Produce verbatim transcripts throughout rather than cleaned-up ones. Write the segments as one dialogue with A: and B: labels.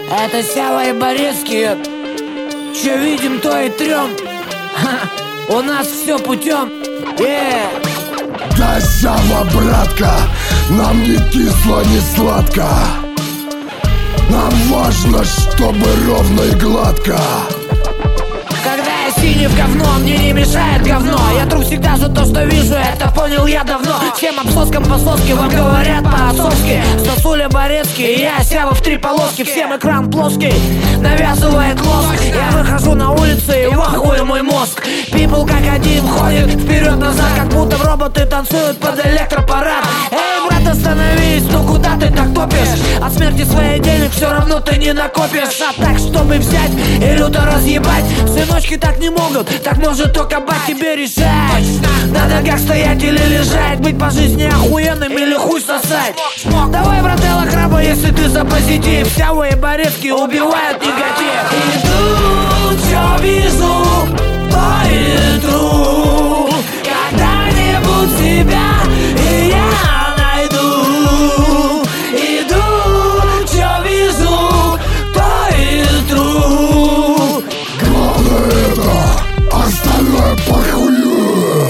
A: Это Сява и Борецкий. Че видим, то и трем. У нас все путем. Yeah.
B: Да, Сява, братка, нам не кисло, не сладко. Нам важно, чтобы ровно и гладко.
A: Когда я синий в говно, мне не мешает говно. Я тру всегда за то, что вижу, это понял я давно. Всем обсоскам по-соски вам говорят по-отцовски. Сосуля Борецкий, я Сява в три полоски. Всем экран плоский, навязывает лоск. Я выхожу на улицу и в ахуе мой мозг. People как один ходит вперед-назад, как будто роботы танцуют под электропарад. Эй, брат, остановись, ну куда ты так топишь? От смерти своих денег все равно ты не накопишь. А так, чтобы взять и люто разъебать, сыночки так не могут, так может только бать. Тебе решать, на ногах стоять или лежать, быть по жизни охуенным или хуй сосать. Давай, брателла, краба, если ты за позитив. Сява и Борецкий убивают негатив. Иду, чё вижу, то и тру. Когда-нибудь себя и я найду. Иду, чё вижу, то и тру.
B: Главное это, остальное похую.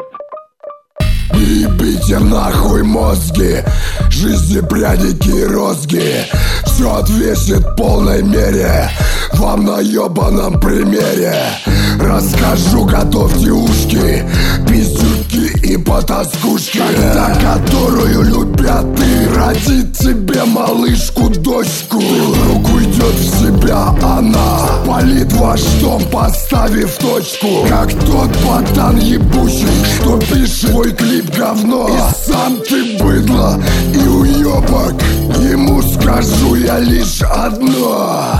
B: Не ебите нахуй мозги, жизни пряники и розги. Все отвесит в полной мере вам на ебаном примере. Расскажу, готовьте ушки, пиздюки и потаскушки. Когда которую любят и родит тебе малышку дочку. И вдруг уйдет в себя она, полит ваш дом, поставив точку. Как тот пацан ебучий, что пишет твой клип говно. И сам ты быдло и уебок, ему скажу я лишь одно.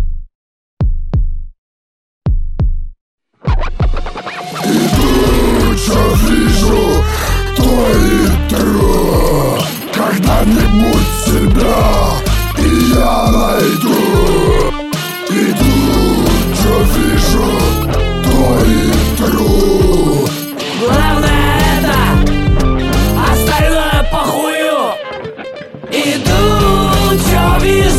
B: Иду, что вижу, то и тру. Когда-нибудь себя и я найду. Иду, что вижу, то и тру.
A: Главное это, остальное похую. Иду, чё вижу.